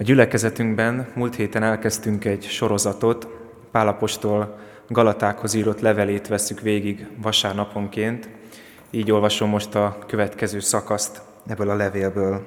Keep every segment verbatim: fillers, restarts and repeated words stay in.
A gyülekezetünkben múlt héten elkezdtünk egy sorozatot, Pál apostol Galatákhoz írott levelét vesszük végig vasárnaponként. Így olvasom most a következő szakaszt ebből a levélből.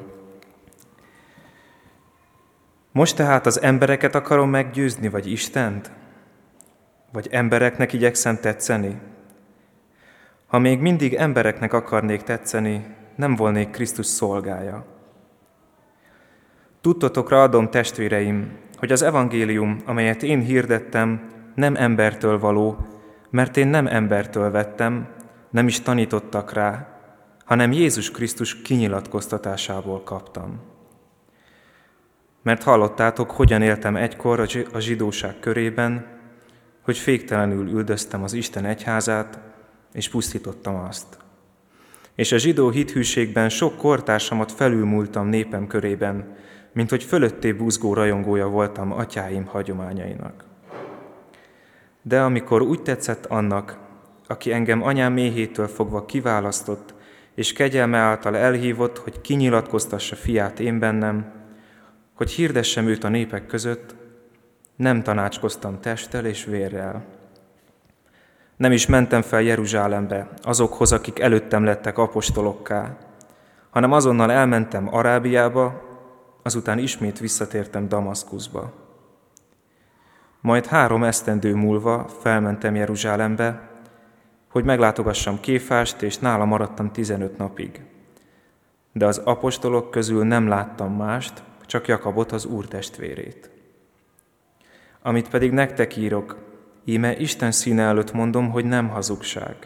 Most tehát az embereket akarom meggyőzni, vagy Istent? Vagy embereknek igyekszem tetszeni? Ha még mindig embereknek akarnék tetszeni, nem volnék Krisztus szolgája. Tudtotokra adom, testvéreim, hogy az evangélium, amelyet én hirdettem, nem embertől való, mert én nem embertől vettem, nem is tanítottak rá, hanem Jézus Krisztus kinyilatkoztatásából kaptam. Mert hallottátok, hogyan éltem egykor a zsidóság körében, hogy féktelenül üldöztem az Isten egyházát, és pusztítottam azt. És a zsidó hithűségben sok kortársamat felülmúltam népem körében, mint hogy fölötté buzgó rajongója voltam atyáim hagyományainak. De amikor úgy tetszett annak, aki engem anyám méhétől fogva kiválasztott, és kegyelme által elhívott, hogy kinyilatkoztassa fiát én bennem, hogy hirdessem őt a népek között, nem tanácskoztam testtel és vérrel. Nem is mentem fel Jeruzsálembe azokhoz, akik előttem lettek apostolokká, hanem azonnal elmentem Arábiába, azután ismét visszatértem Damaszkuszba. Majd három esztendő múlva felmentem Jeruzsálembe, hogy meglátogassam Kéfást, és nála maradtam tizenöt napig. De az apostolok közül nem láttam mást, csak Jakabot, az Úr testvérét. Amit pedig nektek írok, íme Isten színe előtt mondom, hogy nem hazugság.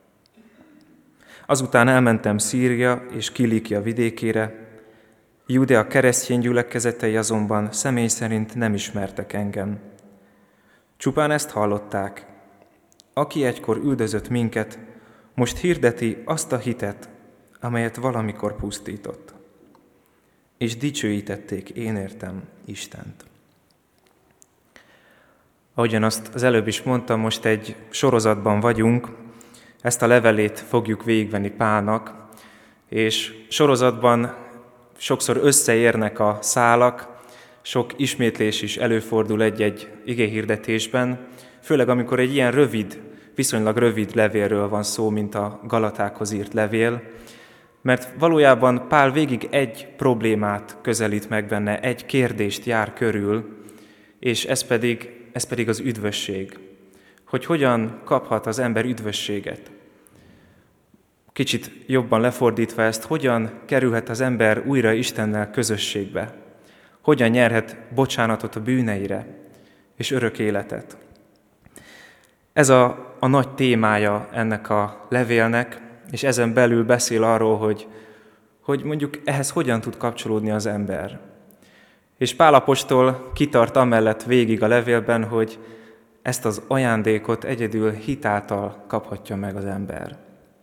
Azután elmentem Szíria és Kilíkia vidékére, Judea keresztény gyülekezetei azonban személy szerint nem ismertek engem. Csupán ezt hallották. Aki egykor üldözött minket, most hirdeti azt a hitet, amelyet valamikor pusztított. És dicsőítették én értem Istent. Ahogyan azt az előbb is mondtam, most egy sorozatban vagyunk, ezt a levelét fogjuk végigvenni Pálnak, és sorozatban sokszor összeérnek a szálak, sok ismétlés is előfordul egy-egy igéhirdetésben, főleg amikor egy ilyen rövid, viszonylag rövid levélről van szó, mint a Galatákhoz írt levél, mert valójában Pál végig egy problémát közelít meg benne, egy kérdést jár körül, és ez pedig, ez pedig az üdvösség. Hogy hogyan kaphat az ember üdvösséget. Kicsit jobban lefordítva ezt, hogyan kerülhet az ember újra Istennel közösségbe, hogyan nyerhet bocsánatot a bűneire és örök életet. Ez a, a nagy témája ennek a levélnek, és ezen belül beszél arról, hogy, hogy mondjuk ehhez hogyan tud kapcsolódni az ember. És Pál apostol kitart amellett végig a levélben, hogy ezt az ajándékot egyedül hit által kaphatja meg az ember.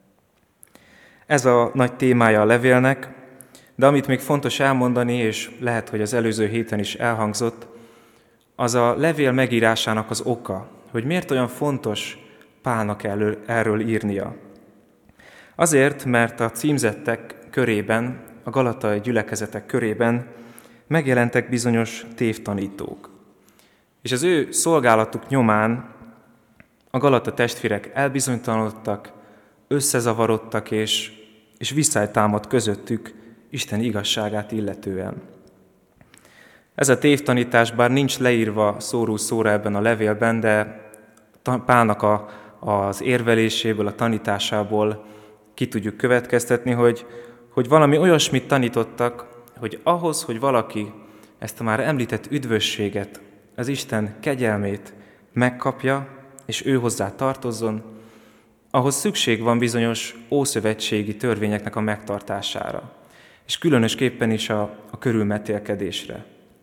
Ez a nagy témája a levélnek, de amit még fontos elmondani, és lehet, hogy az előző héten is elhangzott, az a levél megírásának az oka, hogy miért olyan fontos Pálnak erről, erről írnia. Azért, mert a címzettek körében, a galatai gyülekezetek körében megjelentek bizonyos tévtanítók. És az ő szolgálatuk nyomán a galata testvérek elbizonytalanodtak, összezavarodtak, és, és visszájtámad közöttük Isten igazságát illetően. Ez a tévtanítás bár nincs leírva szóról szóra ebben a levélben, de Pálnak a, az érveléséből, a tanításából ki tudjuk következtetni, hogy, hogy valami olyasmit tanítottak, hogy ahhoz, hogy valaki ezt a már említett üdvösséget, az Isten kegyelmét megkapja, és ő hozzá tartozzon, ahhoz szükség van bizonyos ószövetségi törvényeknek a megtartására, és különösképpen is a, a körülmetélkedésre.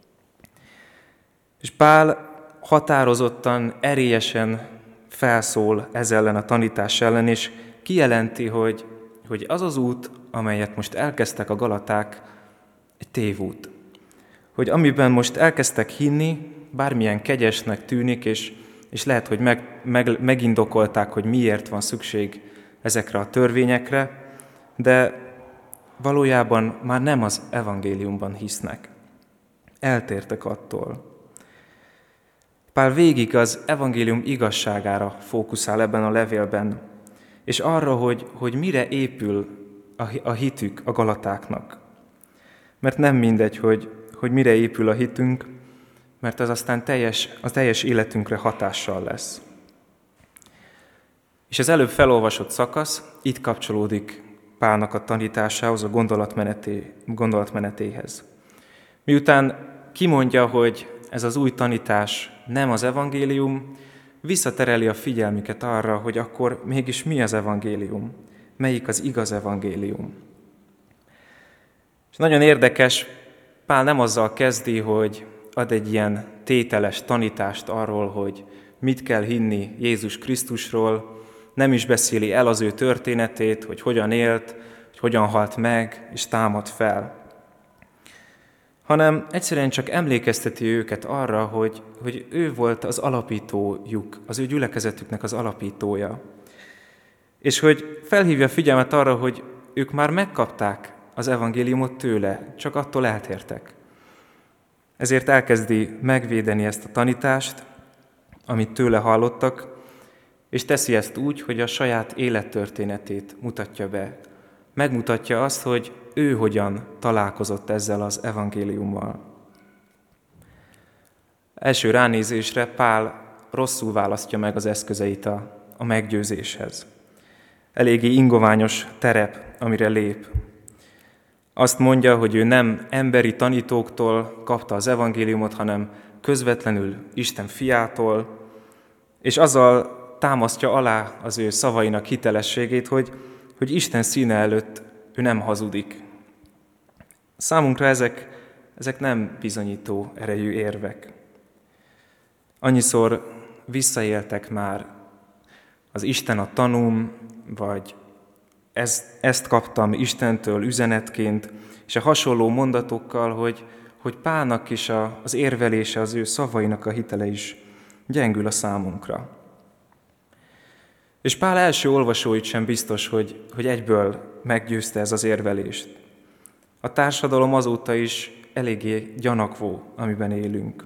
És Pál határozottan, erélyesen felszól ez ellen a tanítás ellen, és kijelenti, hogy, hogy az az út, amelyet most elkezdtek a galaták, egy tévút. Hogy amiben most elkezdtek hinni, bármilyen kegyesnek tűnik, és, és lehet, hogy meg, meg, megindokolták, hogy miért van szükség ezekre a törvényekre, de valójában már nem az evangéliumban hisznek. eltértek attól. Pál végig az evangélium igazságára fókuszál ebben a levélben, és arra, hogy, hogy mire épül a hitük a galatáknak. Mert nem mindegy, hogy, hogy mire épül a hitünk, mert az aztán teljes, a teljes életünkre hatással lesz. És az előbb felolvasott szakasz itt kapcsolódik Pálnak a tanításához, a gondolatmeneté, gondolatmenetéhez. Miután kimondja, hogy ez az új tanítás nem az evangélium, visszatereli a figyelmüket arra, hogy akkor mégis mi az evangélium, melyik az igaz evangélium. És nagyon érdekes, Pál nem azzal kezdi, hogy ad egy ilyen tételes tanítást arról, hogy mit kell hinni Jézus Krisztusról, nem is beszéli el az ő történetét, hogy hogyan élt, hogy hogyan halt meg és támad fel, hanem egyszerűen csak emlékezteti őket arra, hogy, hogy ő volt az alapítójuk, az ő gyülekezetüknek az alapítója. És hogy felhívja a figyelmet arra, hogy ők már megkapták az evangéliumot tőle, csak attól eltértek. Ezért elkezdi megvédeni ezt a tanítást, amit tőle hallottak, és teszi ezt úgy, hogy a saját élettörténetét mutatja be. Megmutatja azt, hogy ő hogyan találkozott ezzel az evangéliummal. Első ránézésre Pál rosszul választja meg az eszközeit a, a meggyőzéshez. Eléggé ingoványos terep, amire lép. Azt mondja, hogy ő nem emberi tanítóktól kapta az evangéliumot, hanem közvetlenül Isten fiától, és azzal támasztja alá az ő szavainak hitelességét, hogy, hogy Isten színe előtt ő nem hazudik. Számunkra ezek, ezek nem bizonyító erejű érvek. Annyiszor visszaéltek már az Isten a tanúm, vagy ezt, ezt kaptam Istentől üzenetként, és a hasonló mondatokkal, hogy, hogy Pálnak is a, az érvelése, az ő szavainak a hitele is gyengül a számunkra. És Pál első olvasóit sem biztos, hogy, hogy egyből meggyőzte ez az érvelést. A társadalom azóta is eléggé gyanakvó, amiben élünk.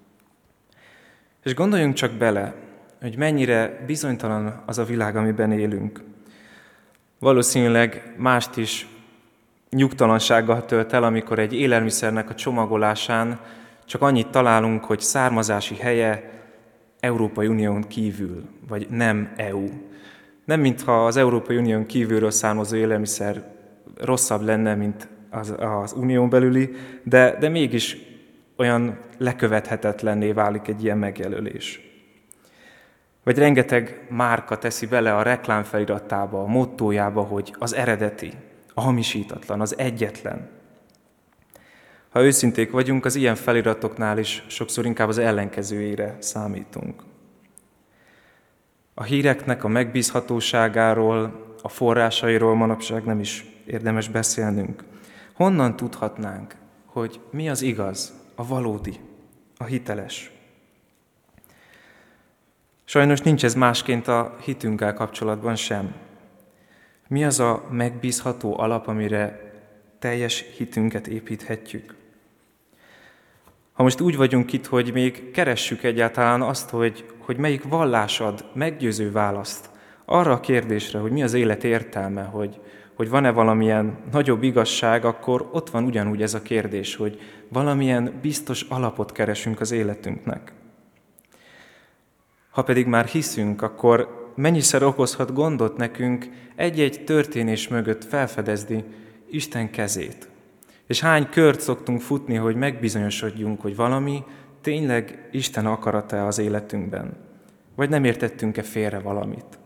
És gondoljunk csak bele, hogy mennyire bizonytalan az a világ, amiben élünk. Valószínűleg mást is nyugtalansággal tölt el, amikor egy élelmiszernek a csomagolásán csak annyit találunk, hogy származási helye Európai Unión kívül, vagy nem é u. Nem mintha az Európai Unión kívülről származó élelmiszer rosszabb lenne, mint az, az unión belüli, de, de mégis olyan lekövethetetlenné válik egy ilyen megjelölés. Vagy rengeteg márka teszi bele a reklámfeliratába, a mottójába, hogy az eredeti, a hamisítatlan, az egyetlen. Ha őszinték vagyunk, az ilyen feliratoknál is sokszor inkább az ellenkezőjére számítunk. A híreknek a megbízhatóságáról, a forrásairól manapság nem is érdemes beszélnünk. Honnan tudhatnánk, hogy mi az igaz, a valódi, a hiteles? Sajnos nincs ez másként a hitünkkel kapcsolatban sem. Mi az a megbízható alap, amire teljes hitünket építhetjük? Ha most úgy vagyunk itt, hogy még keressük egyáltalán azt, hogy, hogy melyik vallás ad meggyőző választ arra a kérdésre, hogy mi az élet értelme, hogy, hogy van-e valamilyen nagyobb igazság, akkor ott van ugyanúgy ez a kérdés, hogy valamilyen biztos alapot keresünk az életünknek. Ha pedig már hiszünk, akkor mennyiszer okozhat gondot nekünk egy-egy történés mögött felfedezni Isten kezét. És hány kört szoktunk futni, hogy megbizonyosodjunk, hogy valami tényleg Isten akarata az életünkben, vagy nem értettünk-e félre valamit.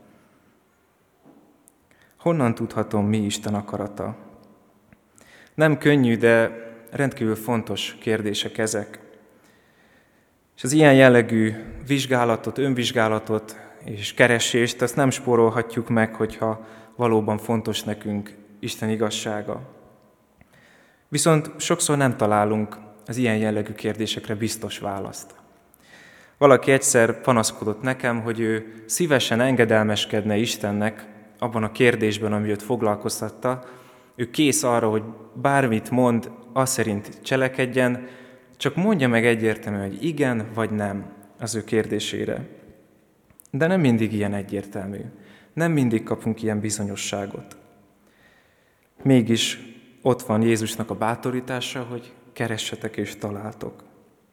Honnan tudhatom, mi Isten akarata? Nem könnyű, de rendkívül fontos kérdések ezek. És az ilyen jellegű vizsgálatot, önvizsgálatot és keresést, azt nem spórolhatjuk meg, hogyha valóban fontos nekünk Isten igazsága. Viszont sokszor nem találunk az ilyen jellegű kérdésekre biztos választ. Valaki egyszer panaszkodott nekem, hogy ő szívesen engedelmeskedne Istennek abban a kérdésben, ami őt foglalkoztatta. Ő kész arra, hogy bármit mond, az szerint cselekedjen, Csak mondja meg egyértelműen, hogy igen vagy nem az ő kérdésére. De nem mindig ilyen egyértelmű. Nem mindig kapunk ilyen bizonyosságot. Mégis ott van Jézusnak a bátorítása, hogy keressetek és találtok.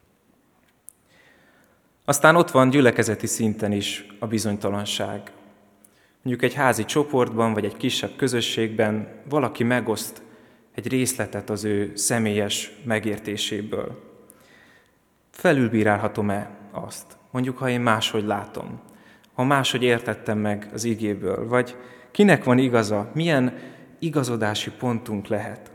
Aztán ott van gyülekezeti szinten is a bizonytalanság. Mondjuk egy házi csoportban, vagy egy kisebb közösségben valaki megoszt egy részletet az ő személyes megértéséből. Felülbírálhatom-e azt? Mondjuk, ha én máshogy látom, ha máshogy értettem meg az igéből, vagy kinek van igaza, milyen igazodási pontunk lehet.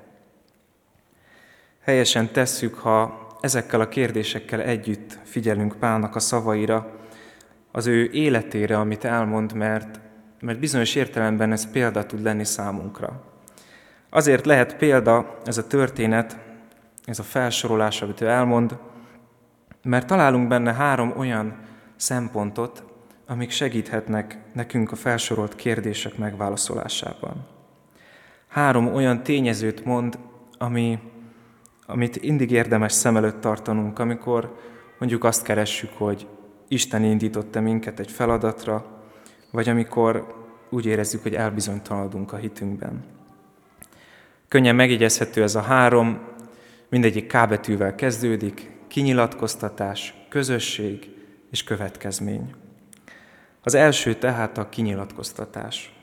Helyesen tesszük, ha ezekkel a kérdésekkel együtt figyelünk Pálnak a szavaira, az ő életére, amit elmond, mert, mert bizonyos értelemben ez példa tud lenni számunkra. Azért lehet példa ez a történet, ez a felsorolás, amit ő elmond, mert találunk benne három olyan szempontot, amik segíthetnek nekünk a felsorolt kérdések megválaszolásában. Három olyan tényezőt mond, ami, amit mindig érdemes szem előtt tartanunk, amikor mondjuk azt keressük, hogy Isten indított-e minket egy feladatra, vagy amikor úgy érezzük, hogy elbizonytalanodunk a hitünkben. Könnyen megjegyezhető ez a három, mindegyik K betűvel kezdődik, kinyilatkoztatás, közösség és következmény. Az első tehát a kinyilatkoztatás.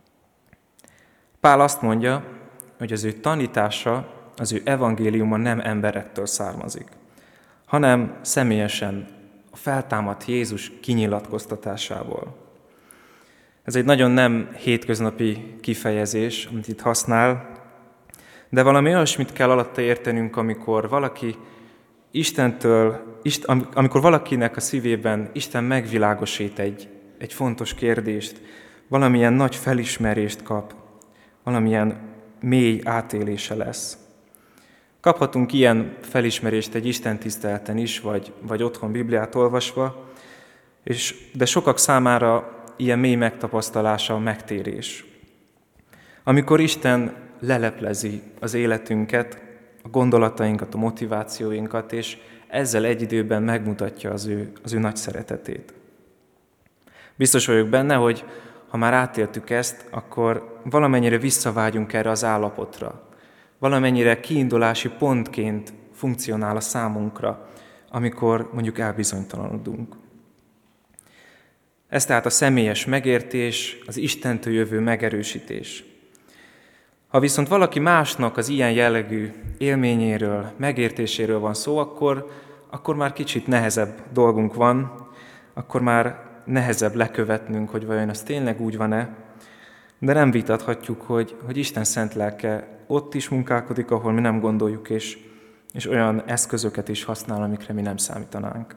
Pál azt mondja, hogy az ő tanítása, az ő evangéliuma nem emberektől származik, hanem személyesen a feltámadt Jézus kinyilatkoztatásából. Ez egy nagyon nem hétköznapi kifejezés, amit itt használ, de valami olyasmit kell alatta értenünk, amikor valaki Istentől, amikor valakinek a szívében Isten megvilágosít egy, egy fontos kérdést, valamilyen nagy felismerést kap, valamilyen mély átélése lesz. Kaphatunk ilyen felismerést egy istentiszteleten is, vagy, vagy otthon Bibliát olvasva, és, de sokak számára ilyen mély megtapasztalása a megtérés. Amikor Isten leleplezi az életünket, a gondolatainkat, a motivációinkat, és ezzel egy időben megmutatja az ő, az ő nagy szeretetét. Biztos vagyok benne, hogy ha már átéltük ezt, akkor valamennyire visszavágyunk erre az állapotra. Valamennyire kiindulási pontként funkcionál a számunkra, amikor mondjuk elbizonytalanodunk. Ez tehát a személyes megértés, az Istentől jövő megerősítés. Ha viszont valaki másnak az ilyen jellegű élményéről, megértéséről van szó, akkor, akkor már kicsit nehezebb dolgunk van, akkor már nehezebb lekövetnünk, hogy vajon az tényleg úgy van-e, de nem vitathatjuk, hogy, hogy Isten szent lelke ott is munkálkodik, ahol mi nem gondoljuk, és, és olyan eszközöket is használ, amikre mi nem számítanánk.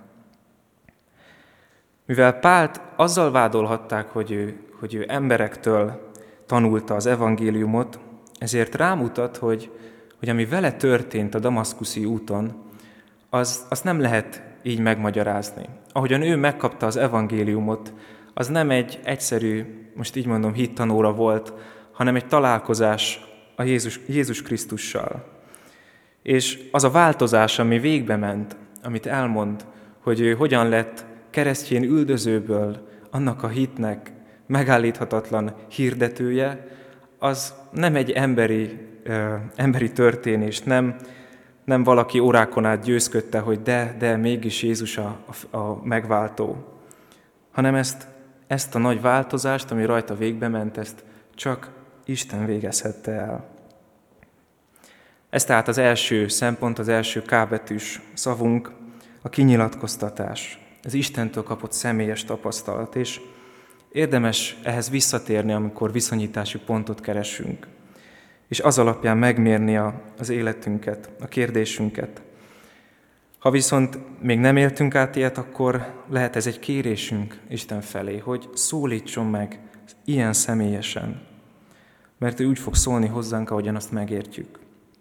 Mivel Pált azzal vádolhatták, hogy ő, hogy ő emberektől tanulta az evangéliumot, ezért rámutat, hogy, hogy ami vele történt a damaszkuszi úton, az, az nem lehet így megmagyarázni. Ahogyan ő megkapta az evangéliumot, az nem egy egyszerű, most így mondom, hittanóra volt, hanem egy találkozás a Jézus, Jézus Krisztussal. És az a változás, ami végbe ment, amit elmond, hogy ő hogyan lett keresztjén üldözőből annak a hitnek megállíthatatlan hirdetője, az nem egy emberi, ö, emberi történés, nem, nem valaki órákon át győzködte, hogy de, de mégis Jézus a, a, a megváltó, hanem ezt, ezt a nagy változást, ami rajta végbe ment, ezt csak Isten végezhette el. Ez tehát az első szempont, az első K betűs szavunk, a kinyilatkoztatás, az Istentől kapott személyes tapasztalat, és érdemes ehhez visszatérni, amikor viszonyítási pontot keresünk, és az alapján megmérni a, az életünket, a kérdésünket. Ha viszont még nem éltünk át ilyet, akkor lehet ez egy kérésünk Isten felé, hogy szólítson meg ilyen személyesen, mert ő úgy fog szólni hozzánk, ahogyan azt megértjük.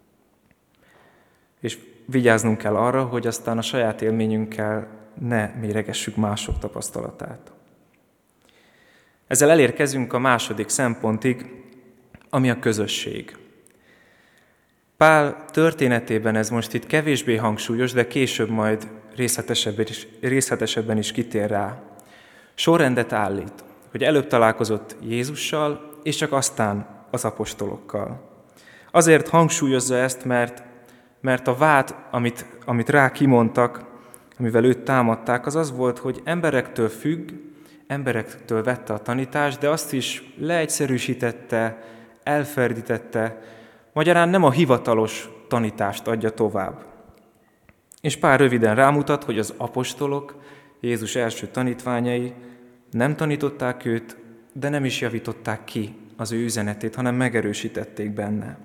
És vigyáznunk kell arra, hogy aztán a saját élményünkkel ne méregessük mások tapasztalatát. Ezzel elérkezünk a második szempontig, ami a közösség. Pál történetében ez most itt kevésbé hangsúlyos, de később majd részletesebben is, részletesebben is kitér rá. Sorrendet állít, hogy előbb találkozott Jézussal, és csak aztán az apostolokkal. Azért hangsúlyozza ezt, mert, mert a vád, amit, amit rá kimondtak, amivel őt támadták, az az volt, hogy emberektől függ, emberektől vette a tanítást, de azt is leegyszerűsítette, elferdítette, magyarán nem a hivatalos tanítást adja tovább. És Pál röviden rámutat, hogy az apostolok, Jézus első tanítványai nem tanították őt, de nem is javították ki az ő üzenetét, hanem megerősítették benne.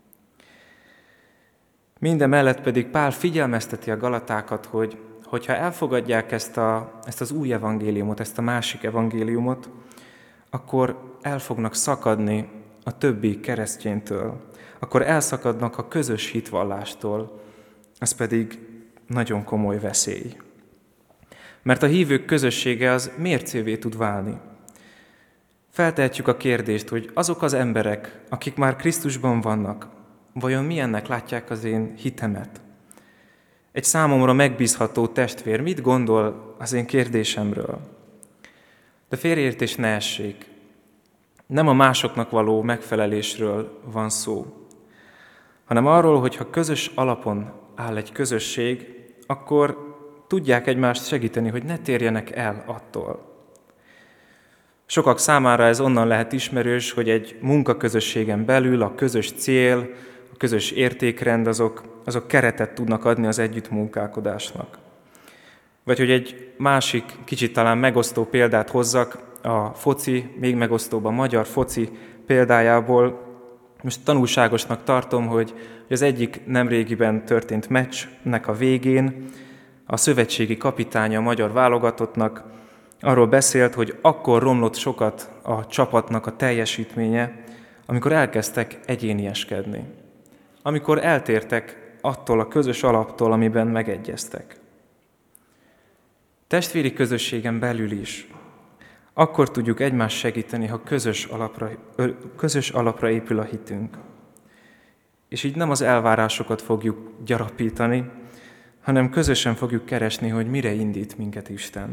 Mindemellett pedig Pál figyelmezteti a galatákat, hogy hogyha elfogadják ezt, a, ezt az új evangéliumot, ezt a másik evangéliumot, akkor el fognak szakadni a többi kereszténytől, akkor elszakadnak a közös hitvallástól, ez pedig nagyon komoly veszély. Mert a hívők közössége az mércévé tud válni. Feltehetjük a kérdést, hogy azok az emberek, akik már Krisztusban vannak, vajon milyennek látják az én hitemet? Egy számomra megbízható testvér mit gondol az én kérdésemről? De félreértés ne essék. Nem a másoknak való megfelelésről van szó, hanem arról, hogy ha közös alapon áll egy közösség, akkor tudják egymást segíteni, hogy ne térjenek el attól. Sokak számára ez onnan lehet ismerős, hogy egy munkaközösségen belül a közös cél, a közös értékrend, azok, azok keretet tudnak adni az együttmunkálkodásnak. Vagy hogy egy másik, kicsit talán megosztó példát hozzak, a foci, még megosztóbb a magyar foci példájából. Most tanulságosnak tartom, hogy az egyik nemrégiben történt meccsnek a végén a szövetségi kapitánya a magyar válogatottnak arról beszélt, hogy akkor romlott sokat a csapatnak a teljesítménye, amikor elkezdtek egyénieskedni. Amikor eltértek attól a közös alaptól, amiben megegyeztek. Testvéri közösségen belül is akkor tudjuk egymást segíteni, ha közös alapra, közös alapra épül a hitünk. És így nem az elvárásokat fogjuk gyarapítani, hanem közösen fogjuk keresni, hogy mire indít minket Isten.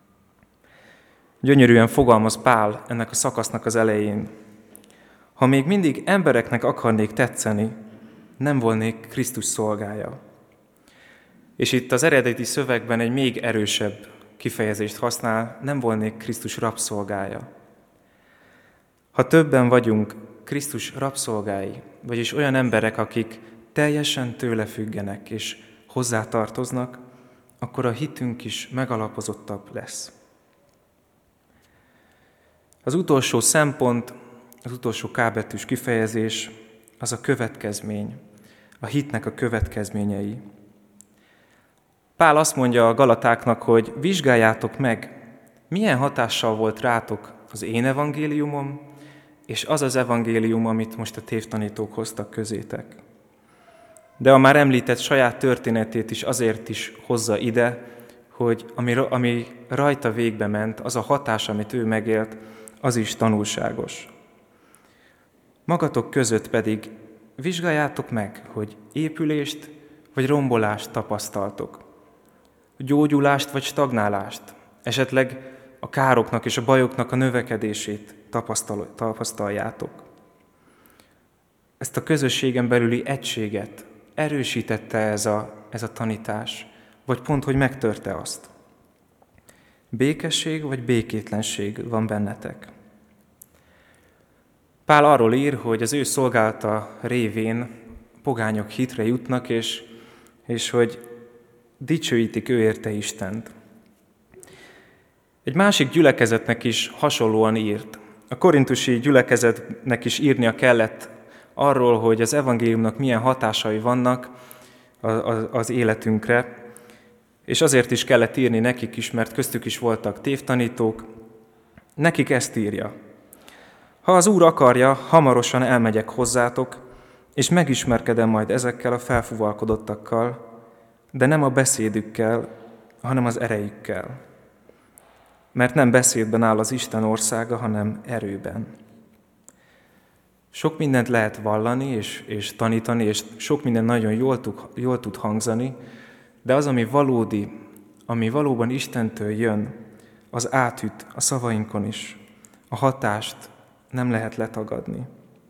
Gyönyörűen fogalmaz Pál ennek a szakasznak az elején. Ha még mindig embereknek akarnék tetszeni, nem volnék Krisztus szolgája. És itt az eredeti szövegben egy még erősebb kifejezést használ, nem volnék Krisztus rabszolgája. Ha többen vagyunk Krisztus rabszolgái, vagyis olyan emberek, akik teljesen tőle függenek és hozzátartoznak, akkor a hitünk is megalapozottabb lesz. Az utolsó szempont, az utolsó kábetűs kifejezés, az a következmény, a hitnek a következményei. Pál azt mondja a galatáknak, hogy vizsgáljátok meg, milyen hatással volt rátok az én evangéliumom, és az az evangélium, amit most a tévtanítók hoztak közétek. De a már említett saját történetét is azért is hozza ide, hogy ami, ami rajta végbe ment, az a hatás, amit ő megélt, az is tanulságos. Magatok között pedig vizsgáljátok meg, hogy épülést vagy rombolást tapasztaltok, gyógyulást vagy stagnálást, esetleg a károknak és a bajoknak a növekedését tapasztal, tapasztaljátok. Ezt a közösségen belüli egységet erősítette ez a, ez a tanítás, vagy pont, hogy megtörte azt. Békesség vagy békétlenség van bennetek. Pál arról ír, hogy az ő szolgálata révén pogányok hitre jutnak, és, és hogy dicsőítik ő érte Istent. Egy másik gyülekezetnek is hasonlóan írt. A korintusi gyülekezetnek is írnia kellett arról, hogy az evangéliumnak milyen hatásai vannak az életünkre, és azért is kellett írni nekik is, mert köztük is voltak tévtanítók. Nekik ezt írja. Ha az Úr akarja, hamarosan elmegyek hozzátok, és megismerkedem majd ezekkel a felfúvalkodottakkal, de nem a beszédükkel, hanem az erejükkel. Mert nem beszédben áll az Isten országa, hanem erőben. Sok mindent lehet vallani és, és tanítani, és sok minden nagyon jól tud, jól tud hangzani, de az, ami valódi, ami valóban Istentől jön, az átüt a szavainkon is. A hatást nem lehet letagadni.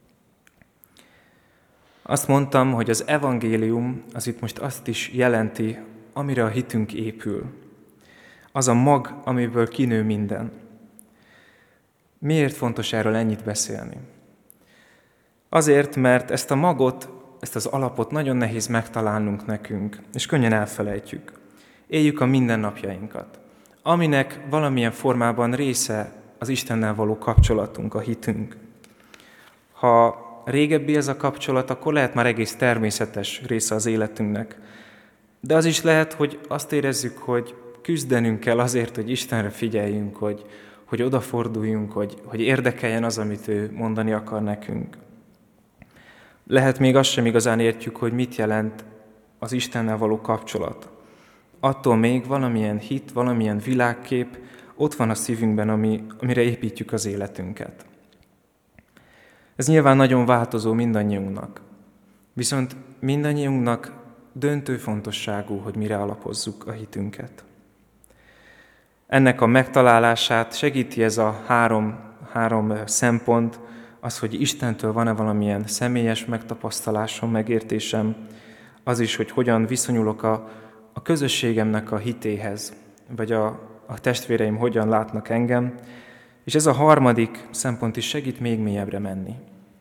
Azt mondtam, hogy az evangélium az itt most azt is jelenti, amire a hitünk épül. Az a mag, amiből kinő minden. Miért fontos erről ennyit beszélni? Azért, mert ezt a magot, ezt az alapot nagyon nehéz megtalálnunk nekünk, és könnyen elfelejtjük. Éljük a mindennapjainkat, aminek valamilyen formában része az Istennel való kapcsolatunk, a hitünk. Ha régebbi ez a kapcsolat, akkor lehet már egész természetes része az életünknek. De az is lehet, hogy azt érezzük, hogy küzdenünk kell azért, hogy Istenre figyeljünk, hogy, hogy odaforduljunk, hogy, hogy érdekeljen az, amit ő mondani akar nekünk. Lehet még azt sem igazán értjük, hogy mit jelent az Istennel való kapcsolat. Attól még valamilyen hit, valamilyen világkép ott van a szívünkben, ami, amire építjük az életünket. Ez nyilván nagyon változó mindannyiunknak. Viszont mindannyiunknak döntő fontosságú, hogy mire alapozzuk a hitünket. Ennek a megtalálását segíti ez a három, három szempont, az, hogy Istentől van-e valamilyen személyes megtapasztalásom, megértésem, az is, hogy hogyan viszonyulok a, a közösségemnek a hitéhez, vagy a, a testvéreim hogyan látnak engem, és ez a harmadik szempont is segít még mélyebbre menni.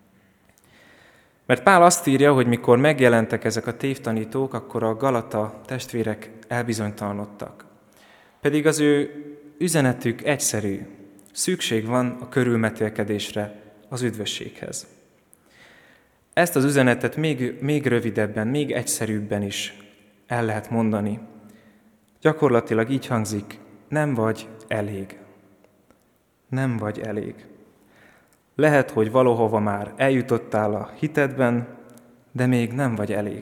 Mert Pál azt írja, hogy mikor megjelentek ezek a tévtanítók, akkor a Galata testvérek elbizonytalanodtak. Pedig az ő üzenetük egyszerű, szükség van a körülmetélkedésre, az üdvösséghez. Ezt az üzenetet még, még rövidebben, még egyszerűbben is el lehet mondani. Gyakorlatilag így hangzik, nem vagy elég. Nem vagy elég. Lehet, hogy valahova már eljutottál a hitedben, de még nem vagy elég.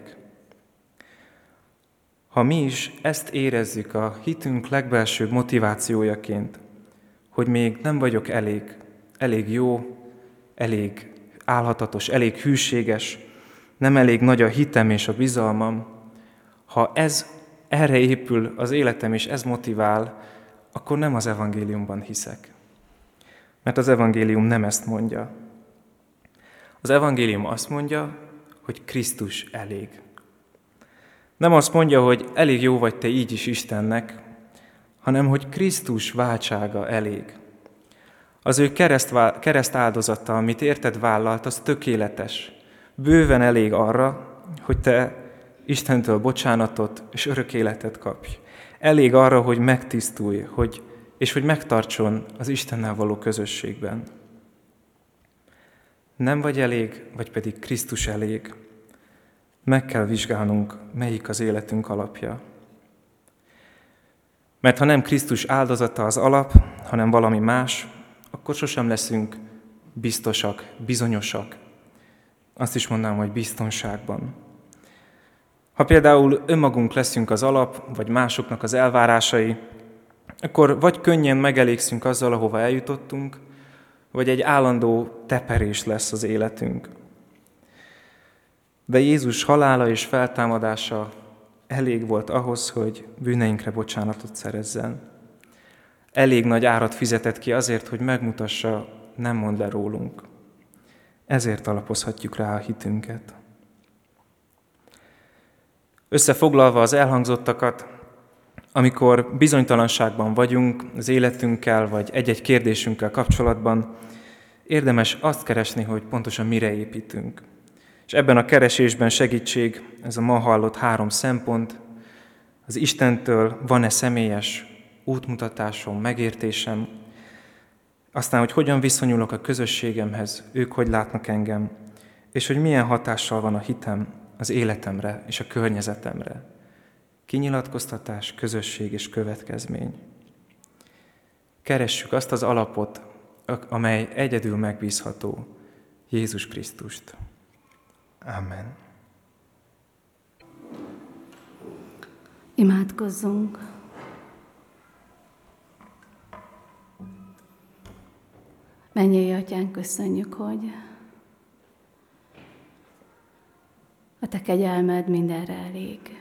Ha mi is ezt érezzük a hitünk legbelsőbb motivációjaként, hogy még nem vagyok elég, elég jó, elég álhatatos, elég hűséges, nem elég nagy a hitem és a bizalmam, ha ez erre épül az életem és ez motivál, akkor nem az evangéliumban hiszek. Mert az evangélium nem ezt mondja. Az evangélium azt mondja, hogy Krisztus elég. Nem azt mondja, hogy elég jó vagy te így is Istennek, hanem hogy Krisztus váltsága elég. Az ő kereszt, kereszt áldozata, amit érted vállalt, az tökéletes. Bőven elég arra, hogy te Istentől bocsánatot és örök életet kapj. Elég arra, hogy megtisztulj, hogy, és hogy megtartson az Istennel való közösségben. Nem vagy elég, vagy pedig Krisztus elég. Meg kell vizsgálnunk, melyik az életünk alapja. Mert ha nem Krisztus áldozata az alap, hanem valami más, akkor sosem leszünk biztosak, bizonyosak. Azt is mondanám, hogy biztonságban. Ha például önmagunk leszünk az alap, vagy másoknak az elvárásai, akkor vagy könnyen megelégszünk azzal, ahova eljutottunk, vagy egy állandó teperés lesz az életünk. De Jézus halála és feltámadása elég volt ahhoz, hogy bűneinkre bocsánatot szerezzen. Elég nagy árat fizetett ki azért, hogy megmutassa, nem mond le rólunk. Ezért alapozhatjuk rá a hitünket. Összefoglalva az elhangzottakat, amikor bizonytalanságban vagyunk az életünkkel, vagy egy-egy kérdésünkkel kapcsolatban, érdemes azt keresni, hogy pontosan mire építünk. És ebben a keresésben segítség ez a ma hallott három szempont. Az Istentől van-e személyes útmutatásom, megértésem, aztán, hogy hogyan viszonyulok a közösségemhez, ők hogy látnak engem, és hogy milyen hatással van a hitem az életemre és a környezetemre. Kinyilatkoztatás, közösség és következmény. Keressük azt az alapot, amely egyedül megbízható, Jézus Krisztust. Amen. Imádkozzunk! Mennyei Atyánk, köszönjük, hogy A te kegyelmed mindenre elég.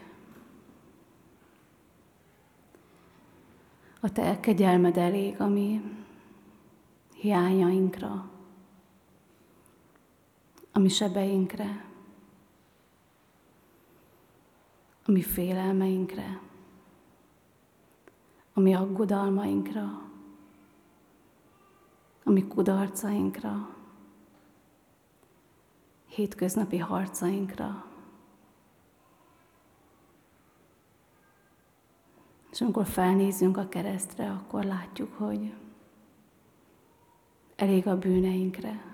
A te kegyelmed elég a mi hiányainkra, a mi sebeinkre, a mi félelmeinkre, a mi aggodalmainkra, a mi kudarcainkra, hétköznapi harcainkra. És amikor felnézünk a keresztre, akkor látjuk, hogy elég a bűneinkre.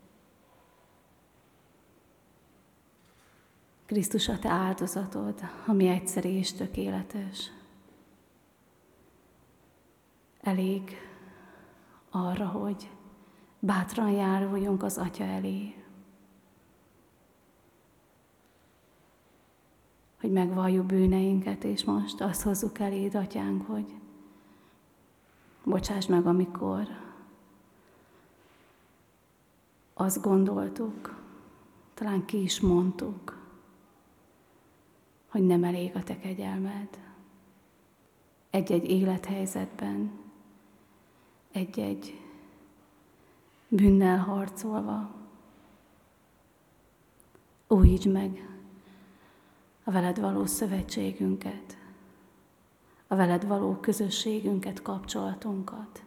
Krisztus, a te áldozatod, ami egyszerű és tökéletes, elég arra, hogy bátran járuljunk az Atya elé, hogy megvalljuk bűneinket, és most azt hozzuk eléd, Atyánk, hogy bocsáss meg, amikor azt gondoltuk, talán ki is mondtuk, hogy nem elég a te kegyelmed. Egy-egy élethelyzetben, egy-egy bűnnel harcolva. Újítsd meg a veled való szövetségünket, a veled való közösségünket, kapcsolatunkat.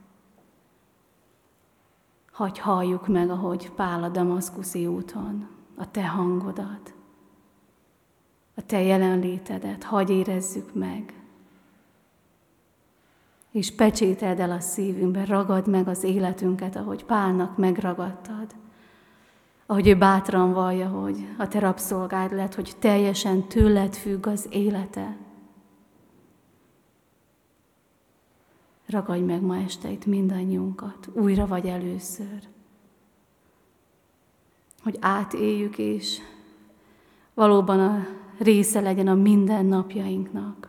Hagy halljuk meg, ahogy Pál a damaszkuszi úton, a te hangodat, a te jelenlétedet, hagy érezzük meg, és pecsételd el a szívünkbe, ragad meg az életünket, ahogy Pálnak megragadtad, ahogy ő bátran vallja, hogy a te rabszolgád lett, hogy teljesen tőled függ az élete. Ragadj meg ma este itt mindannyiunkat, újra vagy először, hogy átéljük, és valóban a része legyen a mindennapjainknak,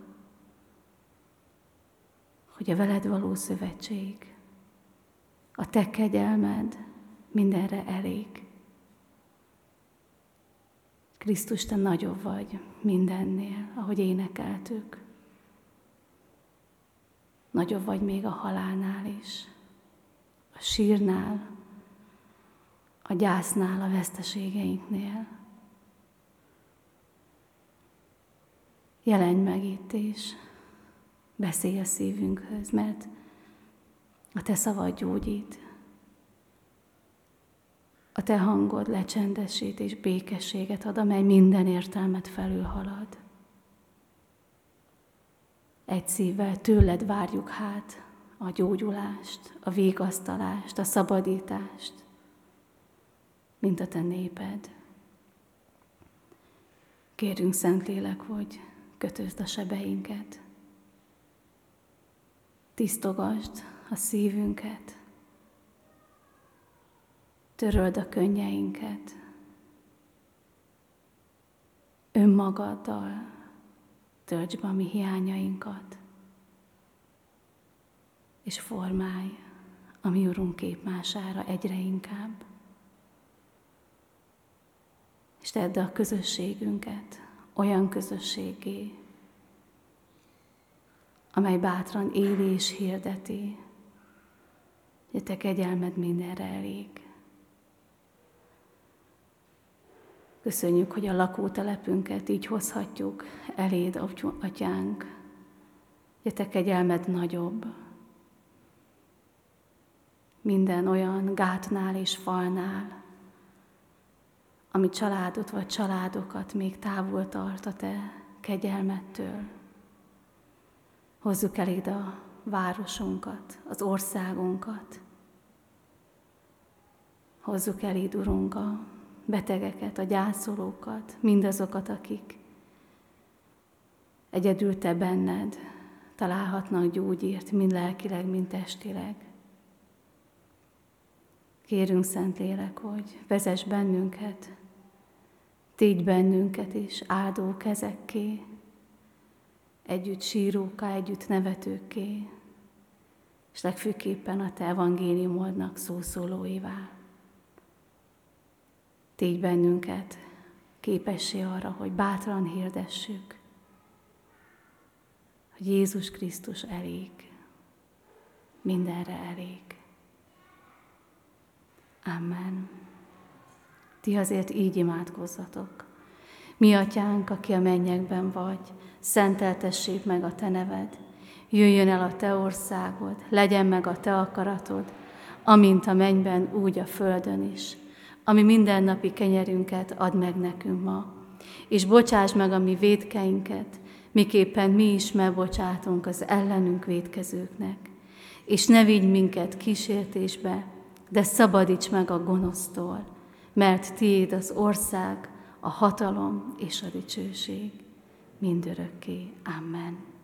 hogy a veled való szövetség, a te kegyelmed mindenre elég. Krisztus, te nagyobb vagy mindennél, ahogy énekeltük. Nagyobb vagy még a halálnál is, a sírnál, a gyásznál, a veszteségeinknél. Jelenj meg itt és beszélj a szívünkhöz, mert a te szavad gyógyít. A te hangod lecsendesít és békességet ad, amely minden értelmet felülhalad. Egy szívvel tőled várjuk hát a gyógyulást, a vigasztalást, a szabadítást, mint a te néped. Kérünk, Szentlélek, hogy kötözd a sebeinket, tisztogasd a szívünket, töröld a könnyeinket, önmagaddal töltsd be a mi hiányainkat, és formálj a mi Urunk képmására egyre inkább. És tedd a közösségünket olyan közösségé, amely bátran éli és hirdeti, hogy a te kegyelmed mindenre elég. Köszönjük, hogy a lakótelepünket így hozhatjuk eléd, Atyánk, hogy a te kegyelmed nagyobb. Minden olyan gátnál és falnál, ami családot vagy családokat még távol tart a te kegyelmettől. Hozzuk eléd a városunkat, az országunkat. Hozzuk eléd, Urunk, a betegeket, a gyászolókat, mindazokat, akik egyedül te benned találhatnak gyógyírt, mind lelkileg, mind testileg. Kérünk, Szentlélek, hogy vezess bennünket, tégy bennünket is áldó kezekké, együtt síróká, együtt nevetőkké, és legfőképpen a te evangéliumodnak szószólóivá. Tégy bennünket képessé arra, hogy bátran hirdessük, hogy Jézus Krisztus elég, mindenre elég. Amen. Ti azért így imádkozzatok. Mi atyánk, aki a mennyekben vagy, szenteltessék meg a te neved, jöjjön el a te országod, legyen meg a te akaratod, amint a mennyben, úgy a földön is. Ami mindennapi kenyerünket add meg nekünk ma, és bocsáss meg a mi vétkeinket, miképpen mi is megbocsátunk az ellenünk vétkezőknek. És ne vigy minket kísértésbe, de szabadíts meg a gonosztól, mert tiéd az ország, a hatalom és a dicsőség mindörökké. Amen.